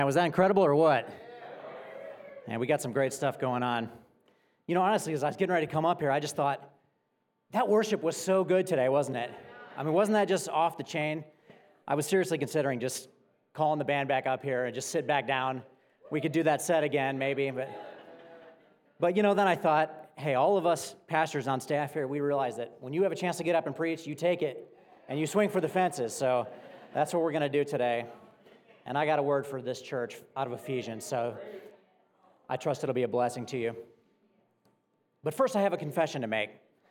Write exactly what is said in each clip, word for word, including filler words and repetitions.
Was that incredible or what? And we got some great stuff going on. You know, honestly, as I was getting ready to come up here, I just thought, that worship was so good today, wasn't it? I mean, wasn't that just off the chain? I was seriously considering just calling the band back up here and just sit back down. We could do that set again, maybe. But, but you know, then I thought, hey, all of us pastors on staff here, we realize that when you have a chance to get up and preach, you take it and you swing for the fences. So that's what we're going to do today. And I got a word for this church out of Ephesians, so I trust it'll be a blessing to you. But first, I have a confession to make.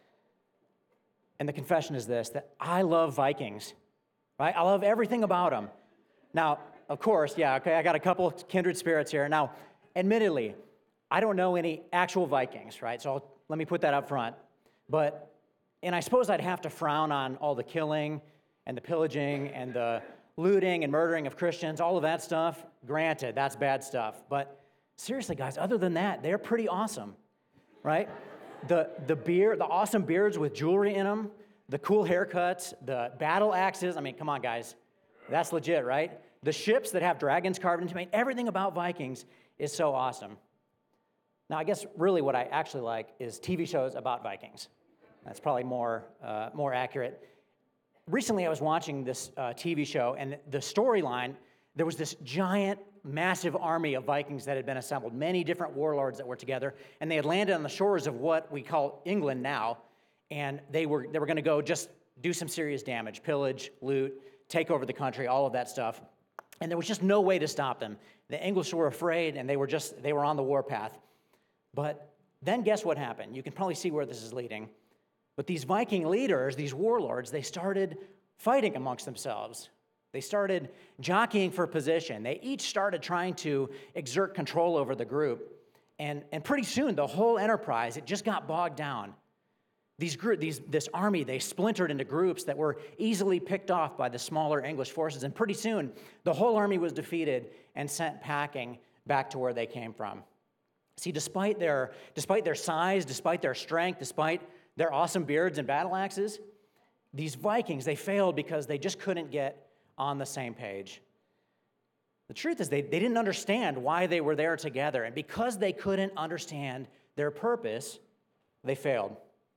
And the confession is this, that I love Vikings, right? I love everything about them. Now, of course, yeah, okay, I got a couple kindred spirits here. Now, admittedly, I don't know any actual Vikings, right? So I'll, let me put that up front. But, and I suppose I'd have to frown on all the killing and the pillaging and the looting and murdering of Christians, all of that stuff. Granted, that's bad stuff. But seriously, guys, other than that, they're pretty awesome, right? The the beard, the awesome beards with jewelry in them, the cool haircuts, the battle axes. I mean, come on, guys. That's legit, right? The ships that have dragons carved into them. Everything about Vikings is so awesome. Now, I guess really what I actually like is T V shows about Vikings. That's probably more uh, more accurate. Recently, I was watching this uh, T V show, and the storyline, there was this giant, massive army of Vikings that had been assembled, many different warlords that were together, and they had landed on the shores of what we call England now, and they were they were going to go just do some serious damage, pillage, loot, take over the country, all of that stuff, and there was just no way to stop them. The English were afraid, and they were just they were on the warpath. But then guess what happened? You can probably see where this is leading. But these Viking leaders, these warlords, they started fighting amongst themselves. They started jockeying for position. They each started trying to exert control over the group. And, and pretty soon, the whole enterprise, it just got bogged down. These group, these, this army, they splintered into groups that were easily picked off by the smaller English forces. And pretty soon, the whole army was defeated and sent packing back to where they came from. See, despite their, despite their size, despite their strength, despite their awesome beards and battle axes, these Vikings, they failed because they just couldn't get on the same page. The truth is they, they didn't understand why they were there together, and because they couldn't understand their purpose, they failed.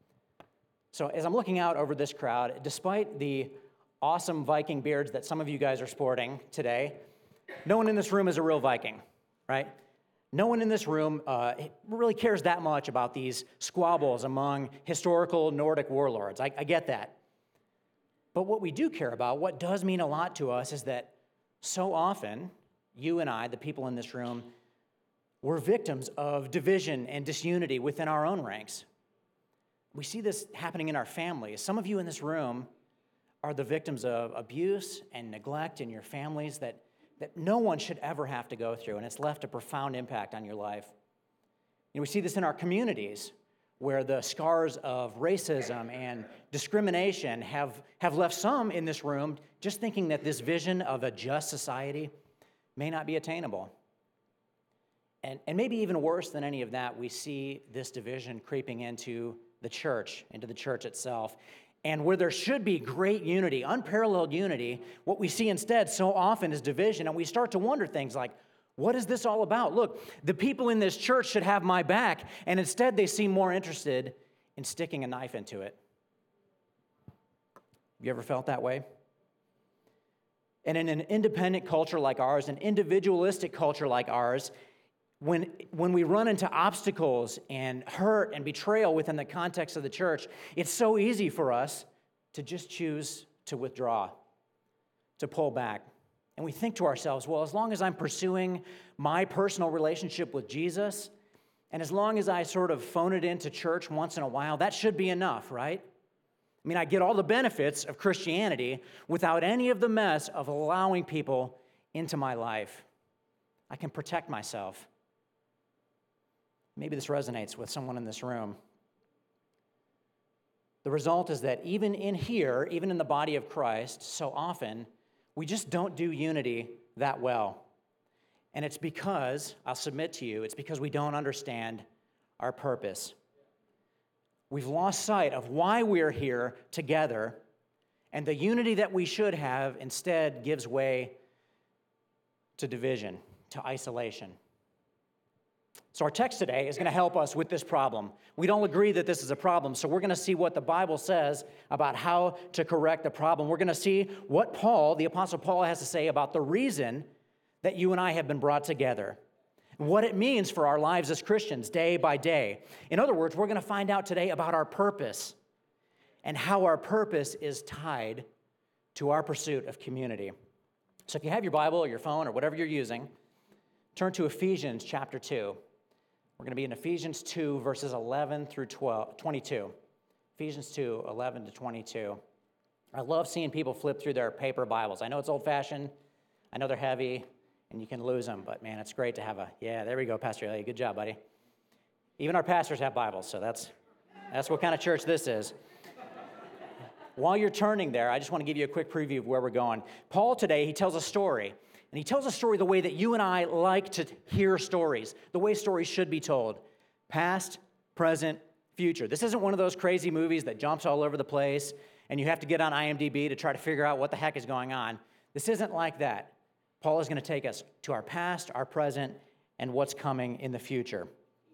So as I'm looking out over this crowd, despite the awesome Viking beards that some of you guys are sporting today, no one in this room is a real Viking, right? No one in this room uh, really cares that much about these squabbles among historical Nordic warlords. I, I get that. But what we do care about, what does mean a lot to us, is that so often, you and I, the people in this room, we're victims of division and disunity within our own ranks. We see this happening in our families. Some of you in this room are the victims of abuse and neglect in your families that that no one should ever have to go through, and it's left a profound impact on your life. You know, we see this in our communities, where the scars of racism and discrimination have, have left some in this room just thinking that this vision of a just society may not be attainable. And, and maybe even worse than any of that, we see this division creeping into the church, into the church itself. And where there should be great unity, unparalleled unity, what we see instead so often is division, and we start to wonder things like, what is this all about? Look, the people in this church should have my back, and instead they seem more interested in sticking a knife into it. You ever felt that way? And in an independent culture like ours, an individualistic culture like ours, When, when we run into obstacles and hurt and betrayal within the context of the church, it's so easy for us to just choose to withdraw, to pull back. And we think to ourselves, well, as long as I'm pursuing my personal relationship with Jesus, and as long as I sort of phone it into church once in a while, that should be enough, right? I mean, I get all the benefits of Christianity without any of the mess of allowing people into my life. I can protect myself. Maybe this resonates with someone in this room. The result is that even in here, even in the body of Christ, so often, we just don't do unity that well. And it's because, I'll submit to you, it's because we don't understand our purpose. We've lost sight of why we're here together, and the unity that we should have instead gives way to division, to isolation. So our text today is going to help us with this problem. We don't agree that this is a problem, so we're going to see what the Bible says about how to correct the problem. We're going to see what Paul, the Apostle Paul, has to say about the reason that you and I have been brought together, and what it means for our lives as Christians day by day. In other words, we're going to find out today about our purpose and how our purpose is tied to our pursuit of community. So if you have your Bible or your phone or whatever you're using, turn to Ephesians chapter two. We're going to be in Ephesians two, verses eleven through twelve, twenty-two. Ephesians two, eleven to twenty-two. I love seeing people flip through their paper Bibles. I know it's old-fashioned. I know they're heavy, and you can lose them. But, man, it's great to have a, yeah, there we go, Pastor Elliot. Good job, buddy. Even our pastors have Bibles, so that's that's what kind of church this is. While you're turning there, I just want to give you a quick preview of where we're going. Paul today, he tells a story. And he tells a story the way that you and I like to hear stories, the way stories should be told. Past, present, future. This isn't one of those crazy movies that jumps all over the place and you have to get on I M D B to try to figure out what the heck is going on. This isn't like that. Paul is going to take us to our past, our present, and what's coming in the future.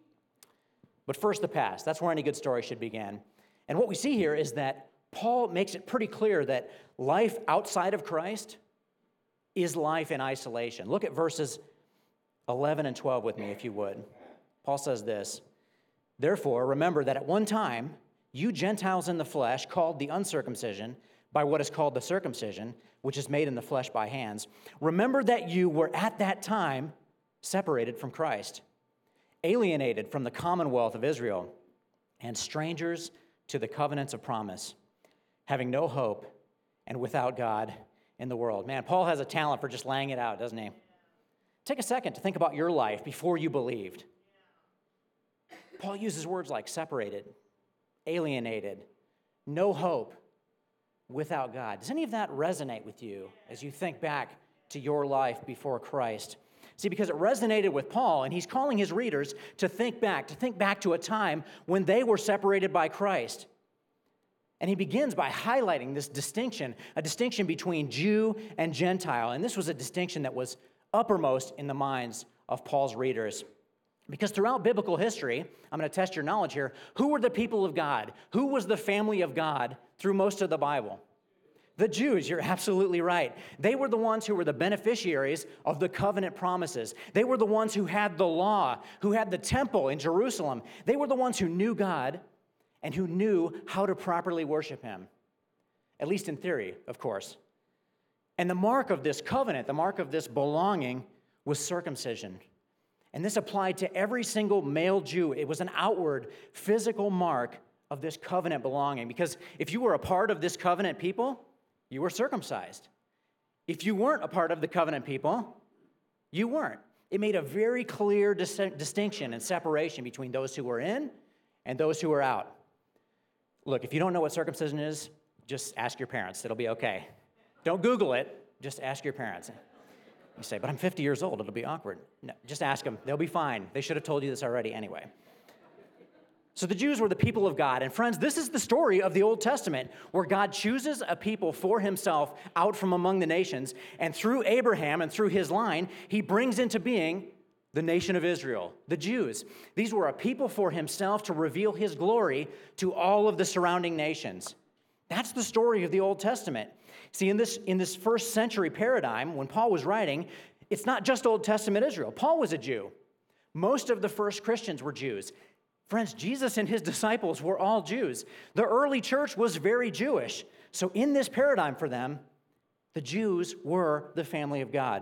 But first, the past. That's where any good story should begin. And what we see here is that Paul makes it pretty clear that life outside of Christ is life in isolation. Look at verses eleven and twelve with me, if you would. Paul says this, "Therefore, remember that at one time, you Gentiles in the flesh, called the uncircumcision by what is called the circumcision, which is made in the flesh by hands, remember that you were at that time separated from Christ, alienated from the commonwealth of Israel, and strangers to the covenants of promise, having no hope and without God in the world." Man, Paul has a talent for just laying it out, doesn't he? Take a second to think about your life before you believed. Paul uses words like separated, alienated, no hope, without God. Does any of that resonate with you as you think back to your life before Christ? See, because it resonated with Paul, and he's calling his readers to think back, to think back to a time when they were separated by Christ. And he begins by highlighting this distinction, a distinction between Jew and Gentile. And this was a distinction that was uppermost in the minds of Paul's readers. Because throughout biblical history, I'm going to test your knowledge here, who were the people of God? Who was the family of God through most of the Bible? The Jews, you're absolutely right. They were the ones who were the beneficiaries of the covenant promises. They were the ones who had the law, who had the temple in Jerusalem. They were the ones who knew God and who knew how to properly worship him, at least in theory, of course. And the mark of this covenant, the mark of this belonging, was circumcision. And this applied to every single male Jew. It was an outward, physical mark of this covenant belonging, because if you were a part of this covenant people, you were circumcised. If you weren't a part of the covenant people, you weren't. It made a very clear dis- distinction and separation between those who were in and those who were out. Look, if you don't know what circumcision is, just ask your parents. It'll be okay. Don't Google it. Just ask your parents. You say, but I'm fifty years old. It'll be awkward. No, just ask them. They'll be fine. They should have told you this already anyway. So the Jews were the people of God. And friends, this is the story of the Old Testament, where God chooses a people for himself out from among the nations. And through Abraham and through his line, he brings into being the nation of Israel, the Jews. These were a people for himself to reveal his glory to all of the surrounding nations. That's the story of the Old Testament. See, in this, in this first century paradigm, when Paul was writing, it's not just Old Testament Israel. Paul was a Jew. Most of the first Christians were Jews. Friends, Jesus and his disciples were all Jews. The early church was very Jewish. So in this paradigm for them, the Jews were the family of God.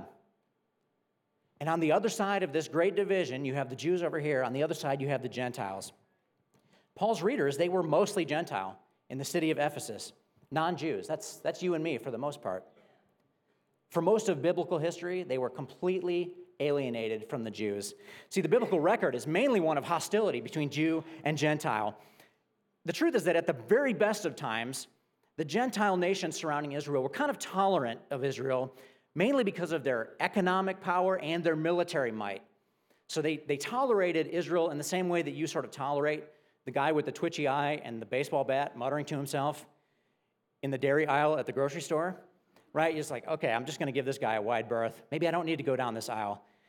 And on the other side of this great division, you have the Jews over here. On the other side, you have the Gentiles. Paul's readers, they were mostly Gentile in the city of Ephesus, non-Jews. That's, that's you and me for the most part. For most of biblical history, they were completely alienated from the Jews. See, the biblical record is mainly one of hostility between Jew and Gentile. The truth is that at the very best of times, the Gentile nations surrounding Israel were kind of tolerant of Israel, mainly because of their economic power and their military might. So they, they tolerated Israel in the same way that you sort of tolerate the guy with the twitchy eye and the baseball bat muttering to himself in the dairy aisle at the grocery store, right? You're just like, okay, I'm just going to give this guy a wide berth. Maybe I don't need to go down this aisle.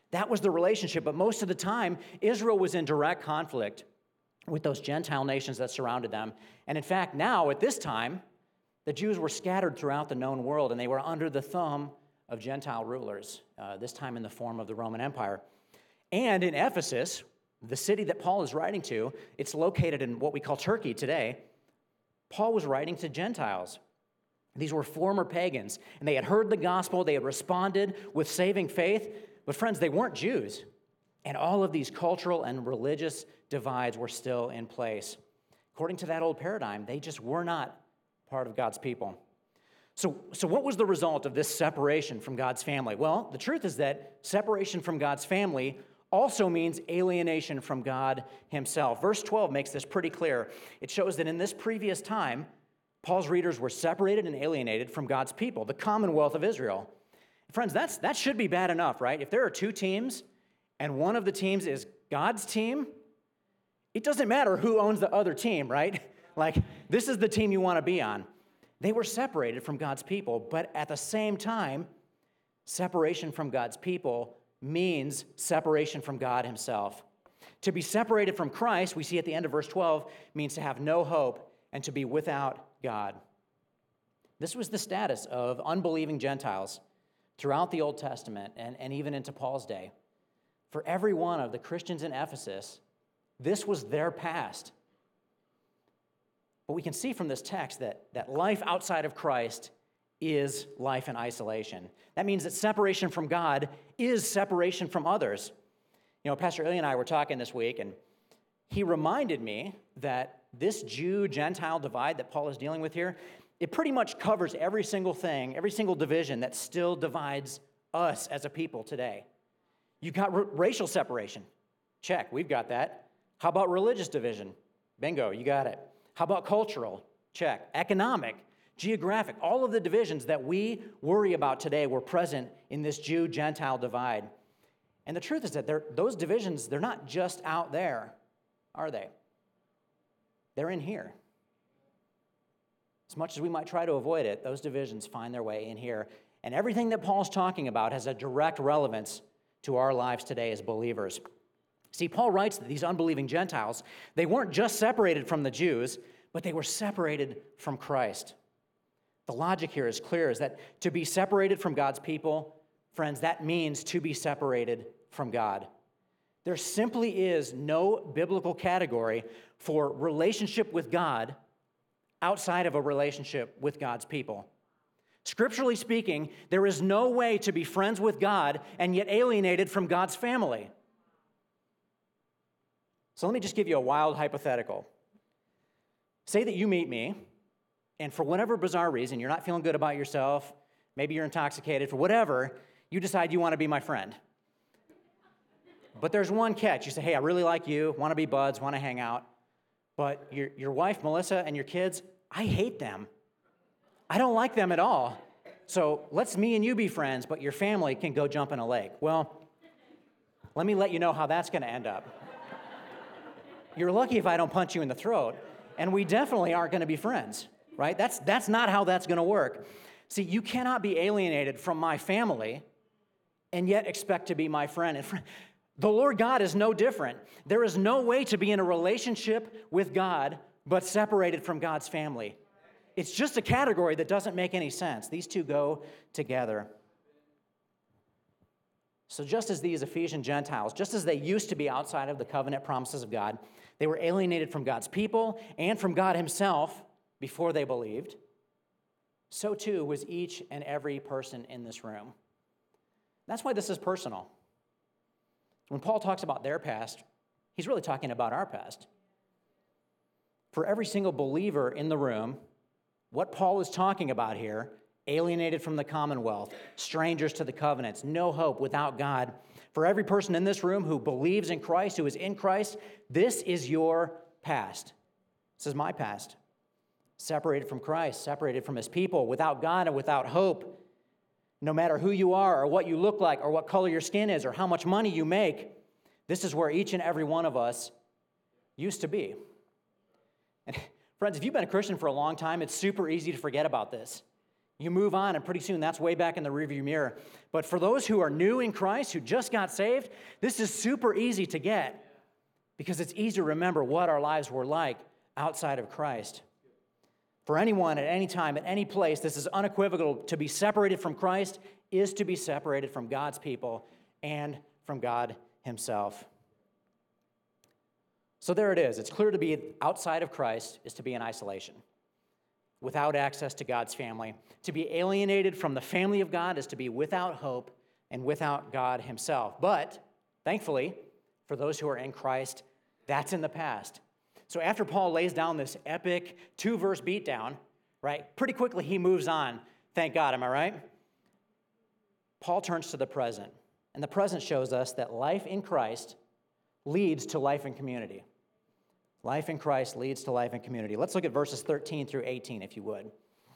That was the relationship, but most of the time, Israel was in direct conflict with those Gentile nations that surrounded them. And in fact, now, at this time, the Jews were scattered throughout the known world, and they were under the thumb of Gentile rulers, uh, this time in the form of the Roman Empire. And in Ephesus, the city that Paul is writing to, it's located in what we call Turkey today. Paul was writing to Gentiles. These were former pagans, and they had heard the gospel, they had responded with saving faith, but friends, they weren't Jews. And all of these cultural and religious divides were still in place. According to that old paradigm, they just were not part of God's people. So, so what was the result of this separation from God's family? Well, the truth is that separation from God's family also means alienation from God himself. Verse twelve makes this pretty clear. It shows that in this previous time, Paul's readers were separated and alienated from God's people, the commonwealth of Israel. Friends, that's, that should be bad enough, right? If there are two teams and one of the teams is God's team, it doesn't matter who owns the other team, right? Like, this is the team you want to be on. They were separated from God's people, but at the same time, separation from God's people means separation from God himself. To be separated from Christ, we see at the end of verse twelve, means to have no hope and to be without God. This was the status of unbelieving Gentiles throughout the Old Testament and, and even into Paul's day. For every one of the Christians in Ephesus, this was their past. But we can see from this text that, that life outside of Christ is life in isolation. That means that separation from God is separation from others. You know, Pastor Ilya and I were talking this week, and he reminded me that this Jew-Gentile divide that Paul is dealing with here, it pretty much covers every single thing, every single division that still divides us as a people today. You got r- racial separation. Check, we've got that. How about religious division? Bingo, you got it. How about cultural? Check. Economic, geographic, all of the divisions that we worry about today were present in this Jew-Gentile divide. And the truth is that those divisions, they're not just out there, are they? They're in here. As much as we might try to avoid it, those divisions find their way in here. And everything that Paul's talking about has a direct relevance to our lives today as believers. See, Paul writes that these unbelieving Gentiles, they weren't just separated from the Jews, but they were separated from Christ. The logic here is clear, is that to be separated from God's people, friends, that means to be separated from God. There simply is no biblical category for relationship with God outside of a relationship with God's people. Scripturally speaking, there is no way to be friends with God and yet alienated from God's family. So let me just give you a wild hypothetical. Say that you meet me, and for whatever bizarre reason, you're not feeling good about yourself, maybe you're intoxicated, for whatever, you decide you want to be my friend. But there's one catch. You say, hey, I really like you, want to be buds, want to hang out. But your, your wife, Melissa, and your kids, I hate them. I don't like them at all. So let's me and you be friends, but your family can go jump in a lake. Well, let me let you know how that's going to end up. You're lucky if I don't punch you in the throat, and we definitely aren't going to be friends, right? That's, that's not how that's going to work. See, you cannot be alienated from my family and yet expect to be my friend. And friend, the Lord God is no different. There is no way to be in a relationship with God but separated from God's family. It's just a category that doesn't make any sense. These two go together. So just as these Ephesian Gentiles, just as they used to be outside of the covenant promises of God, they were alienated from God's people and from God himself before they believed, so too was each and every person in this room. That's why this is personal. When Paul talks about their past, he's really talking about our past. For every single believer in the room, what Paul is talking about here, alienated from the commonwealth, strangers to the covenants, no hope without God. For every person in this room who believes in Christ, who is in Christ, this is your past. This is my past. Separated from Christ, separated from his people, without God and without hope. No matter who you are or what you look like or what color your skin is or how much money you make, this is where each and every one of us used to be. And friends, if you've been a Christian for a long time, it's super easy to forget about this. You move on, and pretty soon that's way back in the rearview mirror. But for those who are new in Christ, who just got saved, this is super easy to get because it's easy to remember what our lives were like outside of Christ. For anyone at any time, at any place, this is unequivocal. To be separated from Christ is to be separated from God's people and from God himself. So there it is. It's clear to be outside of Christ is to be in isolation, without access to God's family. To be alienated from the family of God is to be without hope and without God himself. But, thankfully, for those who are in Christ, that's in the past. So after Paul lays down this epic two-verse beatdown, right, pretty quickly he moves on. Thank God, am I right? Paul turns to the present. And the present shows us that life in Christ leads to life in community. Life in Christ leads to life in community. Let's look at verses thirteen through eighteen, if you would.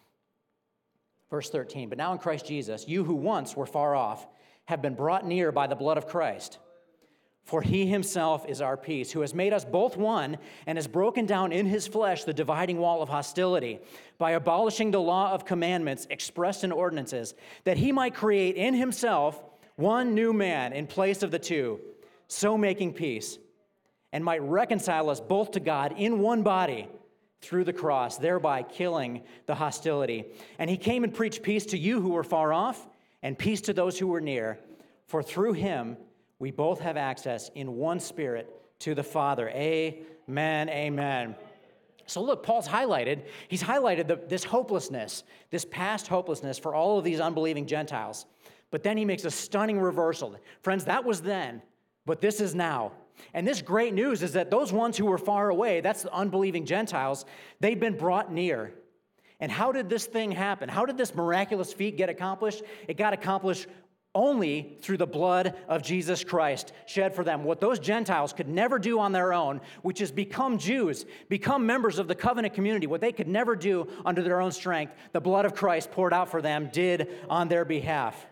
Verse thirteen, but now in Christ Jesus, you who once were far off have been brought near by the blood of Christ. For he himself is our peace, who has made us both one and has broken down in his flesh the dividing wall of hostility by abolishing the law of commandments expressed in ordinances, that he might create in himself one new man in place of the two, so making peace, and might reconcile us both to God in one body through the cross, thereby killing the hostility. And he came and preached peace to you who were far off, and peace to those who were near. For through him we both have access in one Spirit to the Father. Amen, amen. So look, Paul's highlighted, he's highlighted the, this hopelessness, this past hopelessness for all of these unbelieving Gentiles. But then he makes a stunning reversal. Friends, that was then, but this is now. And this great news is that those ones who were far away, that's the unbelieving Gentiles, they've been brought near. And how did this thing happen? How did this miraculous feat get accomplished? It got accomplished only through the blood of Jesus Christ shed for them. What those Gentiles could never do on their own, which is become Jews, become members of the covenant community, what they could never do under their own strength, the blood of Christ poured out for them did on their behalf.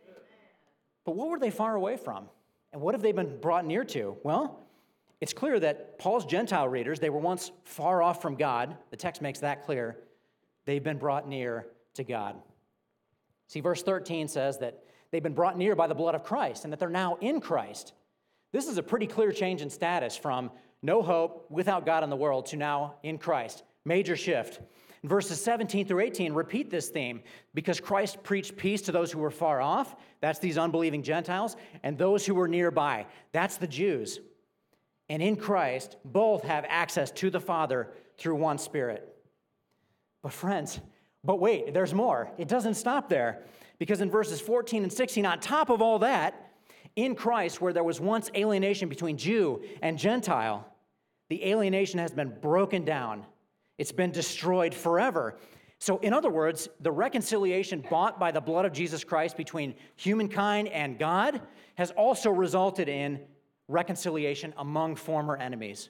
But what were they far away from? And what have they been brought near to? Well, it's clear that Paul's Gentile readers, they were once far off from God. The text makes that clear. They've been brought near to God. See, verse thirteen says that they've been brought near by the blood of Christ and that they're now in Christ. This is a pretty clear change in status from no hope without God in the world to now in Christ. Major shift. And verses seventeen through eighteen repeat this theme because Christ preached peace to those who were far off. That's these unbelieving Gentiles. And those who were nearby. That's the Jews. And in Christ, both have access to the Father through one Spirit. But friends, but wait, there's more. It doesn't stop there. Because in verses fourteen and sixteen, on top of all that, in Christ, where there was once alienation between Jew and Gentile, the alienation has been broken down. It's been destroyed forever. So in other words, the reconciliation bought by the blood of Jesus Christ between humankind and God has also resulted in reconciliation among former enemies.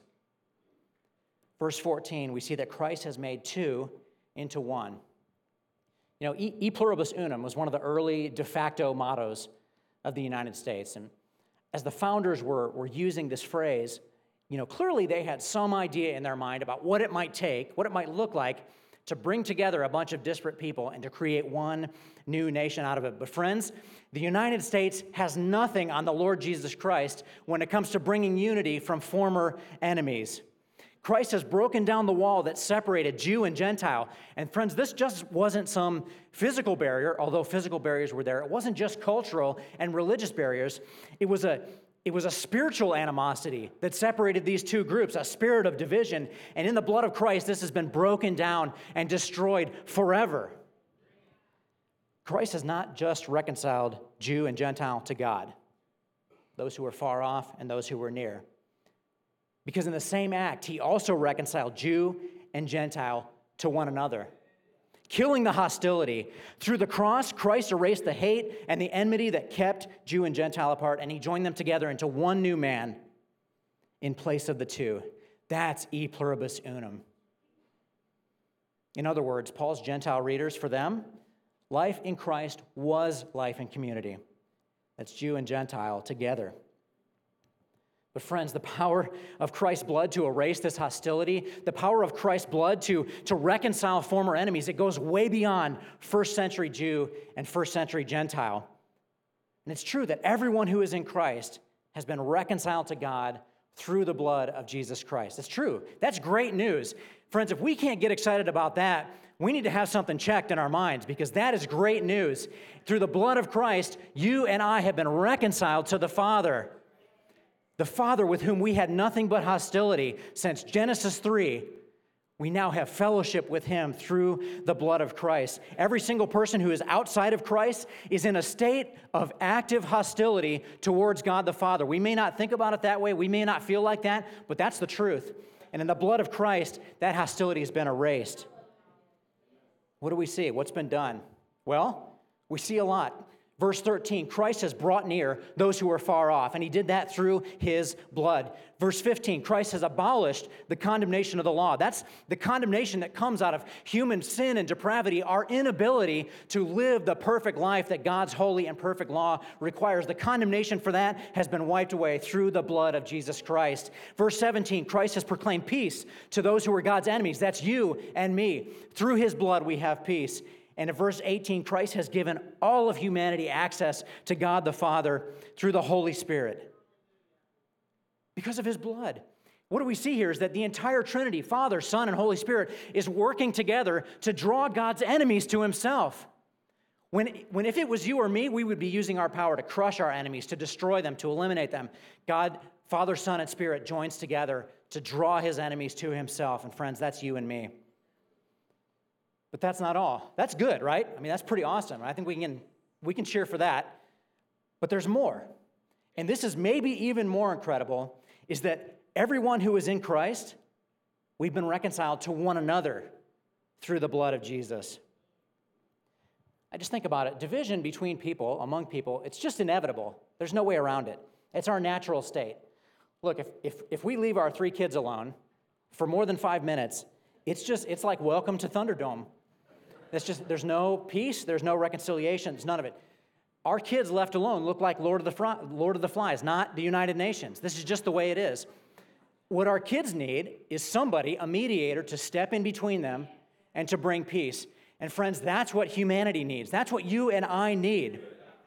Verse fourteen, we see that Christ has made two into one. You know, e, e pluribus unum was one of the early de facto mottos of the United States. And as the founders were, were using this phrase, you know, clearly they had some idea in their mind about what it might take, what it might look like to bring together a bunch of disparate people and to create one new nation out of it. But friends, the United States has nothing on the Lord Jesus Christ when it comes to bringing unity from former enemies. Christ has broken down the wall that separated Jew and Gentile. And friends, this just wasn't some physical barrier, although physical barriers were there. It wasn't just cultural and religious barriers. It was a, it was a spiritual animosity that separated these two groups, a spirit of division. And in the blood of Christ, this has been broken down and destroyed forever. Christ has not just reconciled Jew and Gentile to God, those who were far off and those who were near. Because in the same act, he also reconciled Jew and Gentile to one another, killing the hostility. Through the cross, Christ erased the hate and the enmity that kept Jew and Gentile apart, and he joined them together into one new man in place of the two. That's e pluribus unum. In other words, Paul's Gentile readers, for them, life in Christ was life in community. That's Jew and Gentile together. But friends, the power of Christ's blood to erase this hostility, the power of Christ's blood to, to reconcile former enemies, it goes way beyond first century Jew and first century Gentile. And it's true that everyone who is in Christ has been reconciled to God through the blood of Jesus Christ. It's true. That's great news. Friends, if we can't get excited about that, we need to have something checked in our minds, because that is great news. Through the blood of Christ, you and I have been reconciled to the Father. The Father with whom we had nothing but hostility since Genesis three, we now have fellowship with him through the blood of Christ. Every single person who is outside of Christ is in a state of active hostility towards God the Father. We may not think about it that way, we may not feel like that, but that's the truth. And in the blood of Christ, that hostility has been erased. What do we see? What's been done? Well, we see a lot. Verse thirteen, Christ has brought near those who are far off, and he did that through his blood. Verse fifteen, Christ has abolished the condemnation of the law. That's the condemnation that comes out of human sin and depravity, our inability to live the perfect life that God's holy and perfect law requires. The condemnation for that has been wiped away through the blood of Jesus Christ. Verse seventeen, Christ has proclaimed peace to those who are God's enemies. That's you and me. Through his blood we have peace. And in verse eighteen, Christ has given all of humanity access to God the Father through the Holy Spirit because of his blood. What do we see here is that the entire Trinity, Father, Son, and Holy Spirit, is working together to draw God's enemies to himself. When, when if it was you or me, we would be using our power to crush our enemies, to destroy them, to eliminate them. God, Father, Son, and Spirit joins together to draw his enemies to himself. And friends, that's you and me. But that's not all. That's good, right? I mean, that's pretty awesome. I think we can, we can cheer for that. But there's more. And this is maybe even more incredible, is that everyone who is in Christ, we've been reconciled to one another through the blood of Jesus. I just think about it. Division between people, among people, it's just inevitable. There's no way around it. It's our natural state. Look, if, if, if we leave our three kids alone for more than five minutes, it's just, it's like welcome to Thunderdome. It's just, there's no peace, there's no reconciliation, it's none of it. Our kids left alone look like Lord of the Fri- Lord of the Flies, not the United Nations. This is just the way it is. What our kids need is somebody, a mediator, to step in between them and to bring peace. And friends, that's what humanity needs. That's what you and I need.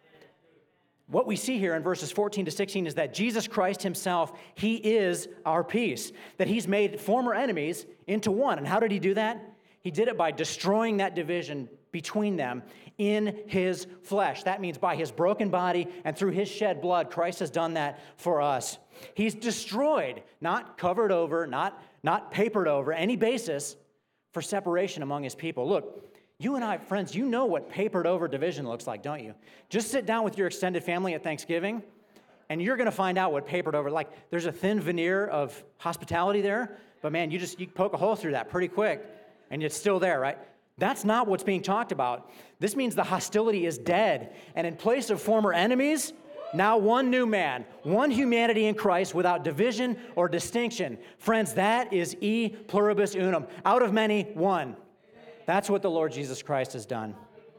What we see here in verses fourteen to sixteen is that Jesus Christ himself, he is our peace. That he's made former enemies into one. And how did he do that? He did it by destroying that division between them in his flesh. That means by his broken body and through his shed blood, Christ has done that for us. He's destroyed, not covered over, not, not papered over, any basis for separation among his people. Look, you and I, friends, you know what papered over division looks like, don't you? Just sit down with your extended family at Thanksgiving, and you're going to find out what papered over, like there's a thin veneer of hospitality there, but man, you just you poke a hole through that pretty quick, and it's still there, right? That's not what's being talked about. This means the hostility is dead, and in place of former enemies, now one new man, one humanity in Christ without division or distinction. Friends, that is e pluribus unum, out of many, one. That's what the Lord Jesus Christ has done.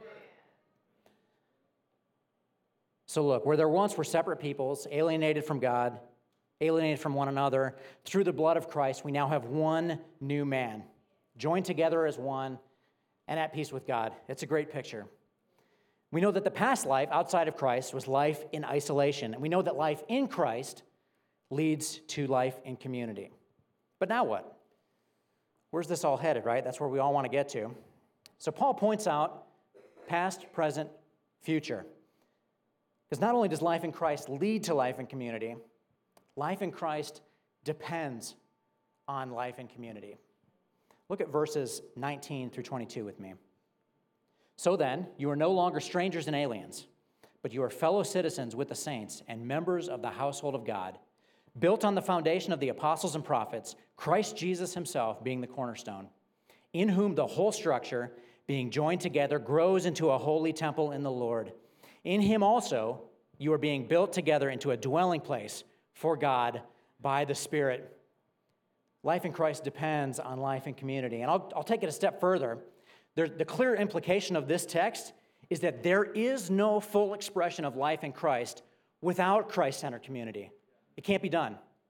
So look, where there once were separate peoples, alienated from God, alienated from one another, through the blood of Christ, we now have one new man, joined together as one, and at peace with God. It's a great picture. We know that the past life outside of Christ was life in isolation, and we know that life in Christ leads to life in community. But now what? Where's this all headed, right? That's where we all want to get to. So Paul points out past, present, future. Because not only does life in Christ lead to life in community, life in Christ depends on life in community. Look at verses nineteen through twenty-two with me. So then, you are no longer strangers and aliens, but you are fellow citizens with the saints and members of the household of God, built on the foundation of the apostles and prophets, Christ Jesus himself being the cornerstone, in whom the whole structure, being joined together, grows into a holy temple in the Lord. In him also, you are being built together into a dwelling place for God by the Spirit. Life in Christ depends on life in community. And I'll, I'll take it a step further. There, the clear implication of this text is that there is no full expression of life in Christ without Christ-centered community. It can't be done.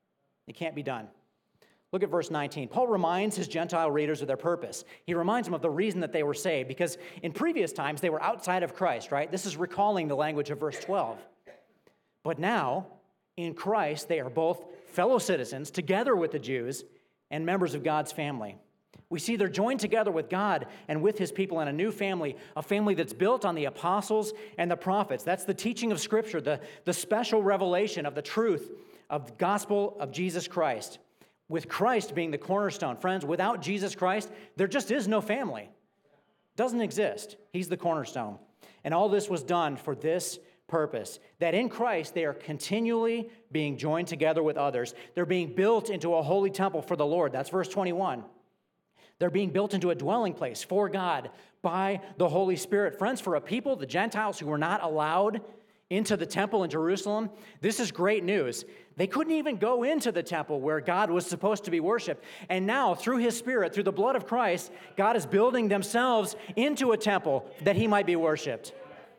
It can't be done. Look at verse nineteen. Paul reminds his Gentile readers of their purpose. He reminds them of the reason that they were saved, because in previous times they were outside of Christ, right? This is recalling the language of verse twelve. But now, in Christ, they are both fellow citizens together with the Jews and members of God's family. We see they're joined together with God and with his people in a new family, a family that's built on the apostles and the prophets. That's the teaching of Scripture, the, the special revelation of the truth of the gospel of Jesus Christ. With Christ being the cornerstone. Friends, without Jesus Christ, there just is no family. Doesn't exist. He's the cornerstone. And all this was done for this purpose, that in Christ they are continually being joined together with others. They're being built into a holy temple for the Lord. That's verse twenty-one. They're being built into a dwelling place for God by the Holy Spirit. Friends, for a people, the Gentiles who were not allowed into the temple in Jerusalem, this is great news. They couldn't even go into the temple where God was supposed to be worshiped. And now, through his Spirit, through the blood of Christ, God is building themselves into a temple that he might be worshiped.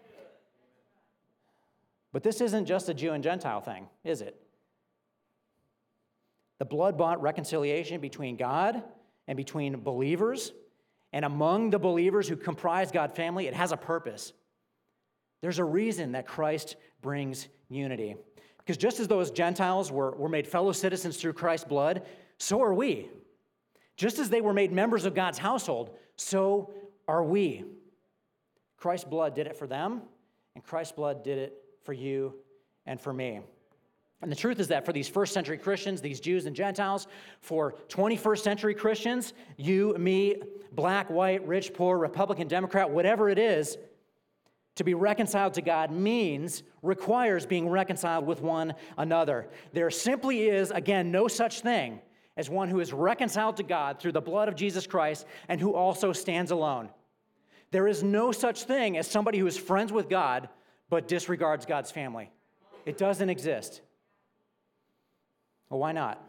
But this isn't just a Jew and Gentile thing, is it? The blood-bought reconciliation between God and between believers, and among the believers who comprise God's family, it has a purpose. There's a reason that Christ brings unity. Because just as those Gentiles were, were made fellow citizens through Christ's blood, so are we. Just as they were made members of God's household, so are we. Christ's blood did it for them, and Christ's blood did it for you and for me. And the truth is that for these first century Christians, these Jews and Gentiles, for twenty-first century Christians, you, me, black, white, rich, poor, Republican, Democrat, whatever it is, to be reconciled to God means, requires being reconciled with one another. There simply is, again, no such thing as one who is reconciled to God through the blood of Jesus Christ and who also stands alone. There is no such thing as somebody who is friends with God but disregards God's family. It doesn't exist. Well, why not?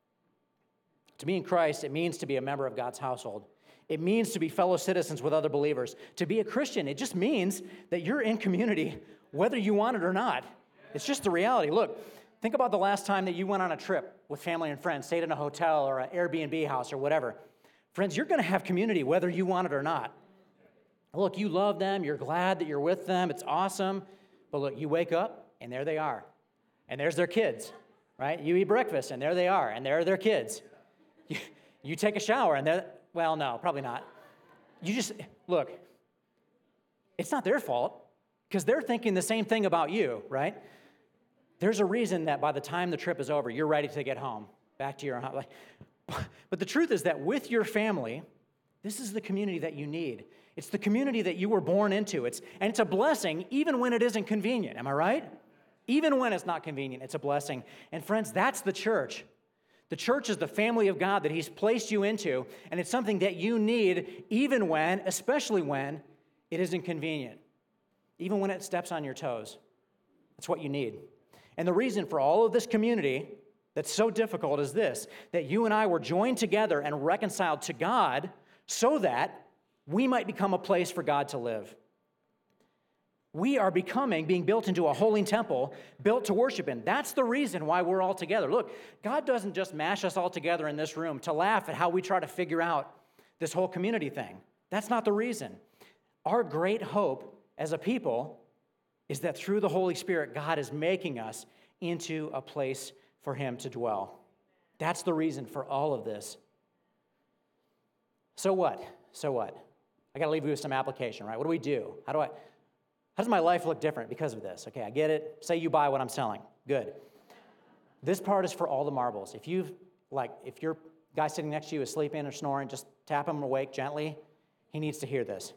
To be in Christ, it means to be a member of God's household. It means to be fellow citizens with other believers. To be a Christian, it just means that you're in community whether you want it or not. It's just the reality. Look, think about the last time that you went on a trip with family and friends, stayed in a hotel or an Airbnb house or whatever. Friends, you're going to have community whether you want it or not. Look, you love them. You're glad that you're with them. It's awesome. But look, you wake up, and there they are. And there's their kids, right? You eat breakfast, and there they are, and there are their kids. You, you take a shower, and they're, well, no, probably not. You just, look, it's not their fault, because they're thinking the same thing about you, right? There's a reason that by the time the trip is over, you're ready to get home, back to your home. But the truth is that with your family, this is the community that you need. It's the community that you were born into. It's, and it's a blessing even when it isn't convenient. Am I right? Even when it's not convenient, it's a blessing. And friends, that's the church. The church is the family of God that he's placed you into, and it's something that you need even when, especially when, it isn't convenient. Even when it steps on your toes. That's what you need. And the reason for all of this community that's so difficult is this, that you and I were joined together and reconciled to God so that we might become a place for God to live. We are becoming, being built into a holy temple, built to worship in. That's the reason why we're all together. Look, God doesn't just mash us all together in this room to laugh at how we try to figure out this whole community thing. That's not the reason. Our great hope as a people is that through the Holy Spirit, God is making us into a place for him to dwell. That's the reason for all of this. So what? So what? I got to leave you with some application, right? What do we do? How do I, how does my life look different because of this? Okay, I get it. Say you buy what I'm selling. Good. This part is for all the marbles. If you've, like, if your guy sitting next to you is sleeping or snoring, just tap him awake gently. He needs to hear this.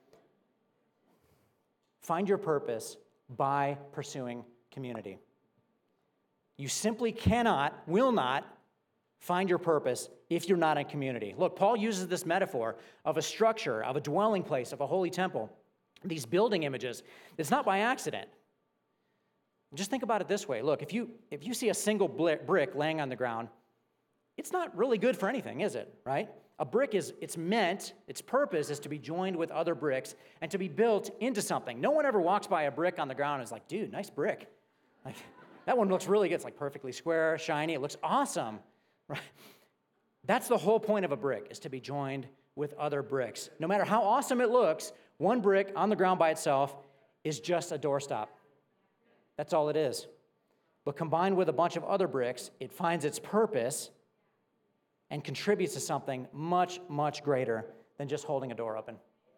Find your purpose by pursuing community. You simply cannot, will not, find your purpose if you're not in community. Look, Paul uses this metaphor of a structure, of a dwelling place, of a holy temple, these building images. It's not by accident. Just think about it this way. Look, if you if you see a single brick laying on the ground, it's not really good for anything, is it, right? A brick is, it's meant, its purpose is to be joined with other bricks and to be built into something. No one ever walks by a brick on the ground and is like, dude, nice brick. Like, That one looks really good. It's like perfectly square, shiny. It looks awesome, right? That's the whole point of a brick, is to be joined with other bricks. No matter how awesome it looks, one brick on the ground by itself is just a doorstop. That's all it is. But combined with a bunch of other bricks, it finds its purpose and contributes to something much, much greater than just holding a door open.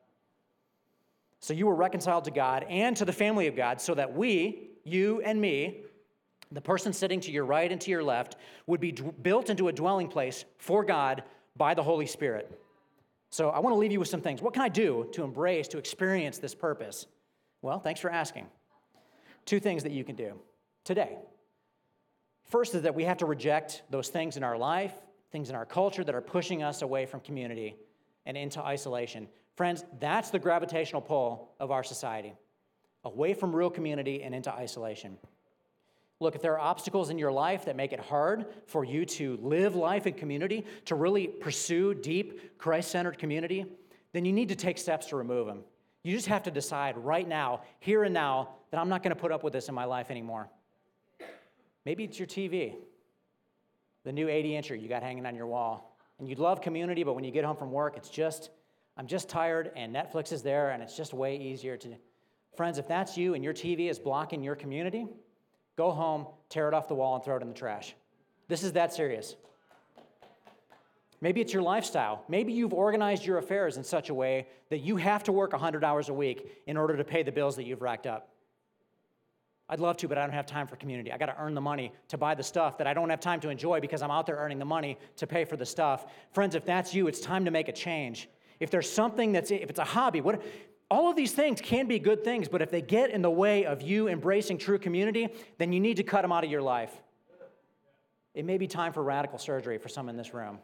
So you were reconciled to God and to the family of God so that we, you and me, the person sitting to your right and to your left, would be d- built into a dwelling place for God by the Holy Spirit. So I want to leave you with some things. What can I do to embrace, to experience this purpose? Well, thanks for asking. Two things that you can do today. First is that we have to reject those things in our life, things in our culture that are pushing us away from community and into isolation. Friends, that's the gravitational pull of our society, away from real community and into isolation. Look, if there are obstacles in your life that make it hard for you to live life in community, to really pursue deep, Christ-centered community, then you need to take steps to remove them. You just have to decide right now, here and now, that I'm not going to put up with this in my life anymore. Maybe it's your T V, the new eighty-incher you got hanging on your wall. And you'd love community, but when you get home from work, it's just, I'm just tired, and Netflix is there, and it's just way easier to... Friends, if that's you and your T V is blocking your community, go home, tear it off the wall, and throw it in the trash. This is that serious. Maybe it's your lifestyle. Maybe you've organized your affairs in such a way that you have to work one hundred hours a week in order to pay the bills that you've racked up. I'd love to, but I don't have time for community. I got to earn the money to buy the stuff that I don't have time to enjoy because I'm out there earning the money to pay for the stuff. Friends, if that's you, it's time to make a change. If there's something that's, if it's a hobby, what, all of these things can be good things, but if they get in the way of you embracing true community, then you need to cut them out of your life. It may be time for radical surgery for some in this room.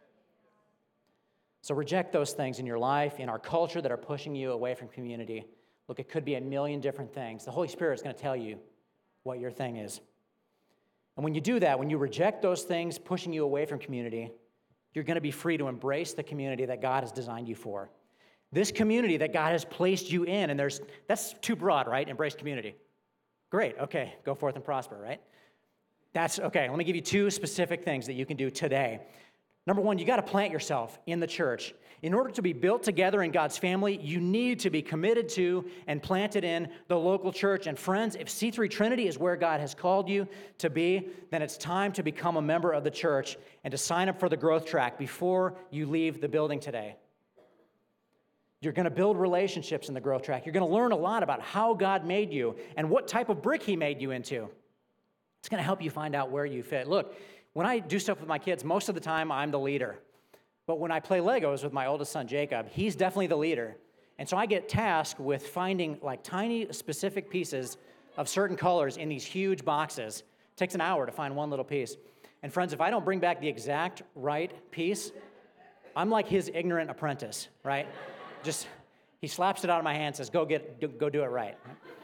So reject those things in your life, in our culture that are pushing you away from community. Look, it could be a million different things. The Holy Spirit is going to tell you what your thing is. And when you do that, when you reject those things pushing you away from community, you're going to be free to embrace the community that God has designed you for. This community that God has placed you in, and there's that's too broad, right? Embrace community. Great, okay, go forth and prosper, right? That's okay. Let me give you two specific things that you can do today. Number one, you got to plant yourself in the church. In order to be built together in God's family, you need to be committed to and planted in the local church. And friends, if C three Trinity is where God has called you to be, then it's time to become a member of the church and to sign up for the growth track before you leave the building today. You're going to build relationships in the growth track. You're going to learn a lot about how God made you and what type of brick he made you into. It's going to help you find out where you fit. Look, when I do stuff with my kids, most of the time I'm the leader. But when I play Legos with my oldest son, Jacob, he's definitely the leader. And so I get tasked with finding like tiny specific pieces of certain colors in these huge boxes. It takes an hour to find one little piece. And friends, if I don't bring back the exact right piece, I'm like his ignorant apprentice, right? Just, he slaps it out of my hand and says, go get, go do it right.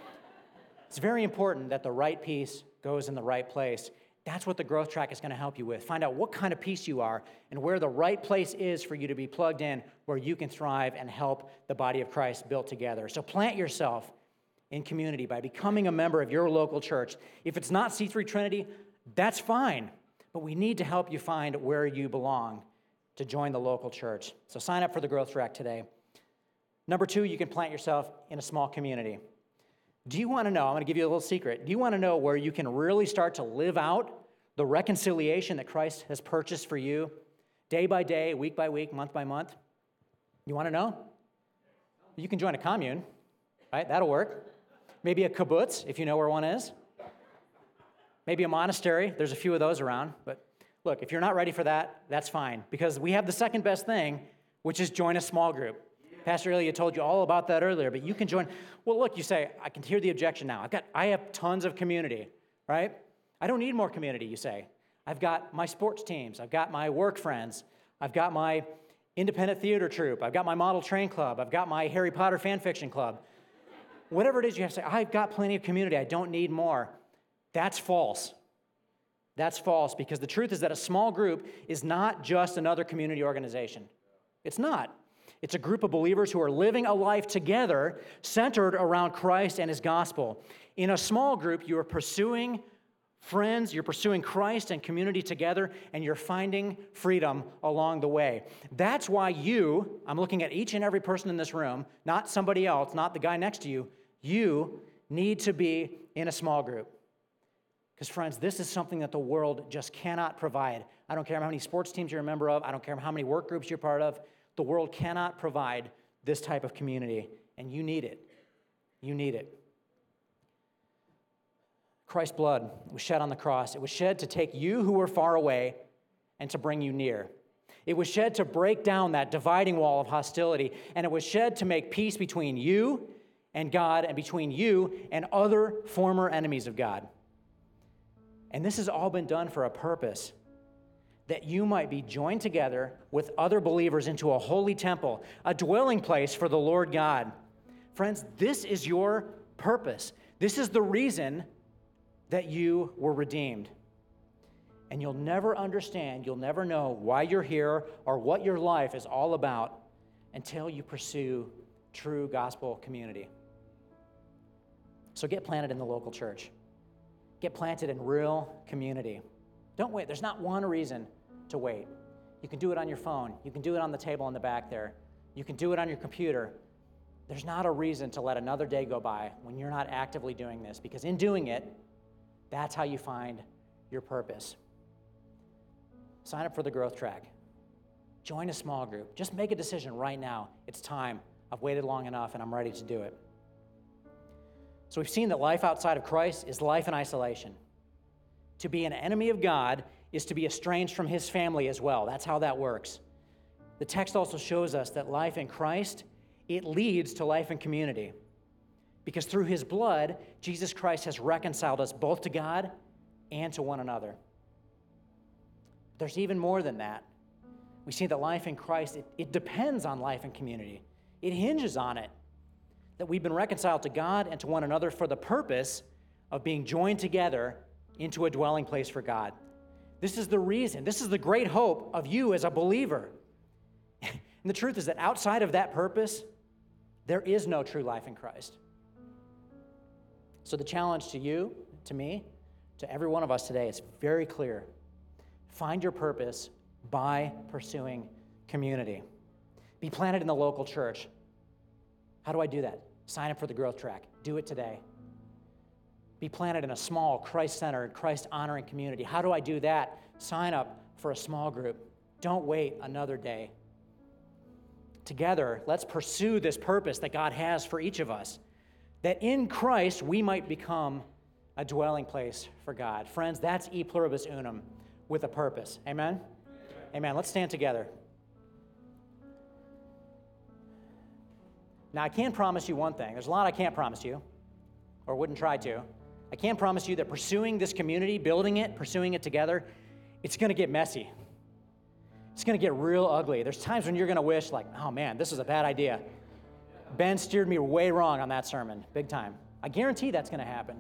It's very important that the right piece goes in the right place. That's what the growth track is going to help you with. Find out what kind of piece you are and where the right place is for you to be plugged in, where you can thrive and help the body of Christ build together. So plant yourself in community by becoming a member of your local church. If it's not C three Trinity, that's fine, but we need to help you find where you belong to join the local church. So sign up for the growth track today. Number two, you can plant yourself in a small community. Do you want to know, I'm going to give you a little secret, do you want to know where you can really start to live out the reconciliation that Christ has purchased for you day by day, week by week, month by month? You want to know? You can join a commune, right? That'll work. Maybe a kibbutz, if you know where one is. Maybe a monastery. There's a few of those around. But look, if you're not ready for that, that's fine, because we have the second best thing, which is join a small group. Pastor Ilya told you all about that earlier, but you can join. Well, look, you say, I can hear the objection now. I've got, I have tons of community, right? I don't need more community, you say. I've got my sports teams. I've got my work friends. I've got my independent theater troupe. I've got my model train club. I've got my Harry Potter fan fiction club. Whatever it is you have to say, I've got plenty of community. I don't need more. That's false. That's false, because the truth is that a small group is not just another community organization. It's not. It's a group of believers who are living a life together centered around Christ and his gospel. In a small group, you are pursuing friends, you're pursuing Christ and community together, and you're finding freedom along the way. That's why you, I'm looking at each and every person in this room, not somebody else, not the guy next to you, you need to be in a small group. Because friends, this is something that the world just cannot provide. I don't care how many sports teams you're a member of, I don't care how many work groups you're part of, the world cannot provide this type of community, and you need it. You need it. Christ's blood was shed on the cross. It was shed to take you who were far away and to bring you near. It was shed to break down that dividing wall of hostility, and it was shed to make peace between you and God and between you and other former enemies of God. And this has all been done for a purpose, that you might be joined together with other believers into a holy temple, a dwelling place for the Lord God. Friends, this is your purpose. This is the reason that you were redeemed. And you'll never understand, you'll never know why you're here or what your life is all about until you pursue true gospel community. So get planted in the local church. Get planted in real community. Don't wait. There's not one reason to wait. You can do it on your phone. You can do it on the table in the back there. You can do it on your computer. There's not a reason to let another day go by when you're not actively doing this, because in doing it, that's how you find your purpose. Sign up for the growth track. Join a small group. Just make a decision right now. It's time. I've waited long enough and I'm ready to do it. So we've seen that life outside of Christ is life in isolation. To be an enemy of God is to be estranged from his family as well. That's how that works. The text also shows us that life in Christ, it leads to life in community. Because through his blood, Jesus Christ has reconciled us both to God and to one another. There's even more than that. We see that life in Christ, it, it depends on life in community. It hinges on it. That we've been reconciled to God and to one another for the purpose of being joined together into a dwelling place for God. This is the reason, this is the great hope of you as a believer. And the truth is that outside of that purpose, there is no true life in Christ. So the challenge to you, to me, to every one of us today is very clear. Find your purpose by pursuing community. Be planted in the local church. How do I do that? Sign up for the growth track. Do it today. Be planted in a small, Christ-centered, Christ-honoring community. How do I do that? Sign up for a small group. Don't wait another day. Together, let's pursue this purpose that God has for each of us, that in Christ we might become a dwelling place for God. Friends, that's e pluribus unum, with a purpose. Amen? Amen. Amen. Let's stand together. Now, I can promise you one thing. There's a lot I can't promise you, or wouldn't try to. I can promise you that pursuing this community, building it, pursuing it together, it's going to get messy. It's going to get real ugly. There's times when you're going to wish, like, oh man, this is a bad idea. Ben steered me way wrong on that sermon, big time. I guarantee that's going to happen.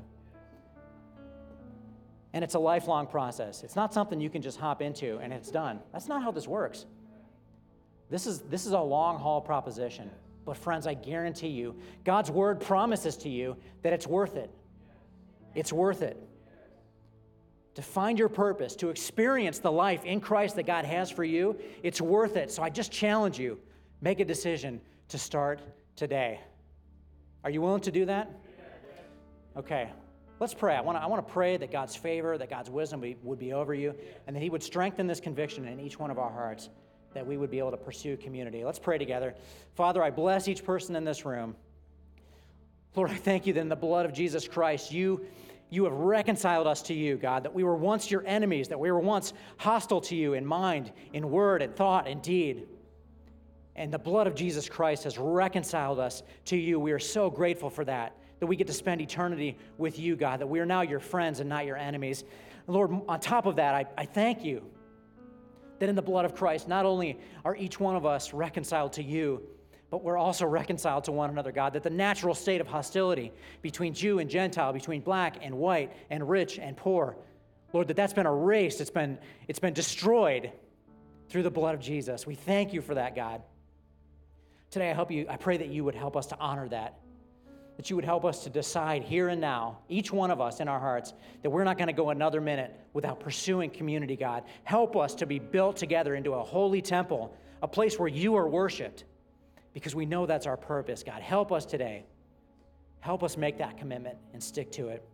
And it's a lifelong process. It's not something you can just hop into and it's done. That's not how this works. This is, this is a long-haul proposition. But friends, I guarantee you, God's word promises to you that it's worth it. It's worth it. To find your purpose, to experience the life in Christ that God has for you, it's worth it. So I just challenge you, make a decision to start today. Are you willing to do that? Okay, let's pray. I want to I want to pray that God's favor, that God's wisdom be, would be over you, and that he would strengthen this conviction in each one of our hearts, that we would be able to pursue community. Let's pray together. Father, I bless each person in this room. Lord, I thank you that in the blood of Jesus Christ, you, you have reconciled us to you, God, that we were once your enemies, that we were once hostile to you in mind, in word, in thought, in deed. And the blood of Jesus Christ has reconciled us to you. We are so grateful for that, that we get to spend eternity with you, God, that we are now your friends and not your enemies. And Lord, on top of that, I, I thank you that in the blood of Christ, not only are each one of us reconciled to you, but we're also reconciled to one another, God, that the natural state of hostility between Jew and Gentile, between black and white and rich and poor, Lord, that that's been erased, it's been, it's been destroyed through the blood of Jesus. We thank you for that, God. Today, I hope you, I pray that you would help us to honor that. that you would help us to decide here and now, each one of us in our hearts, that we're not going to go another minute without pursuing community, God. Help us to be built together into a holy temple, a place where you are worshiped, because we know that's our purpose, God. Help us today. Help us make that commitment and stick to it.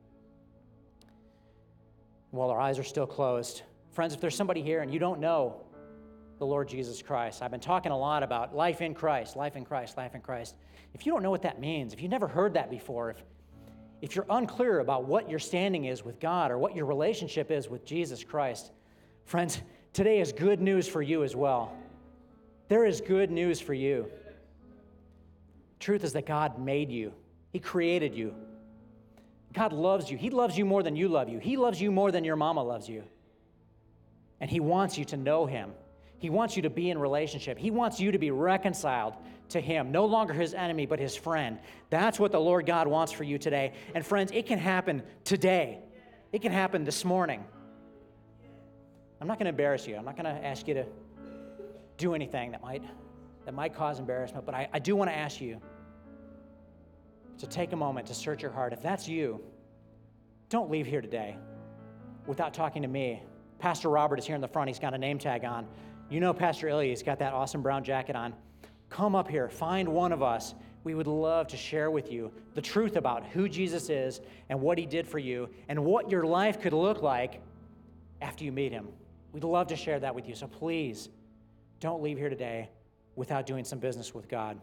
While our eyes are still closed, friends, if there's somebody here and you don't know the Lord Jesus Christ, I've been talking a lot about life in Christ, life in Christ, life in Christ. If you don't know what that means, if you've never heard that before, if, if you're unclear about what your standing is with God or what your relationship is with Jesus Christ, friends, today is good news for you as well. There is good news for you. Truth is that God made you. He created you. God loves you. He loves you more than you love you. He loves you more than your mama loves you. And he wants you to know him. He wants you to be in relationship. He wants you to be reconciled to him, no longer his enemy, but his friend. That's what the Lord God wants for you today. And friends, it can happen today. It can happen this morning. I'm not going to embarrass you. I'm not going to ask you to do anything that might, that might cause embarrassment, but I, I do want to ask you to take a moment to search your heart. If that's you, don't leave here today without talking to me. Pastor Robert is here in the front. He's got a name tag on. You know Pastor Ilya. He's got that awesome brown jacket on. Come up here. Find one of us. We would love to share with you the truth about who Jesus is and what he did for you and what your life could look like after you meet him. We'd love to share that with you. So please, don't leave here today without doing some business with God.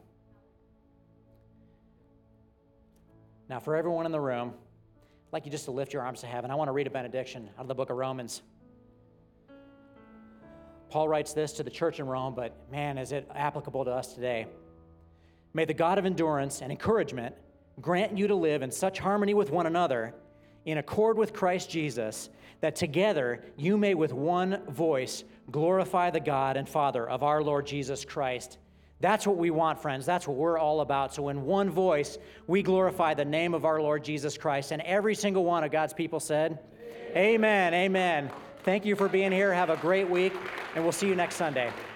Now, for everyone in the room, I'd like you just to lift your arms to heaven. I want to read a benediction out of the book of Romans. Paul writes this to the church in Rome, but man, is it applicable to us today. May the God of endurance and encouragement grant you to live in such harmony with one another, in accord with Christ Jesus, that together you may with one voice glorify the God and Father of our Lord Jesus Christ. That's what we want, friends. That's what we're all about. So in one voice, we glorify the name of our Lord Jesus Christ. And every single one of God's people said, Amen, amen. Amen. Thank you for being here. Have a great week, and we'll see you next Sunday.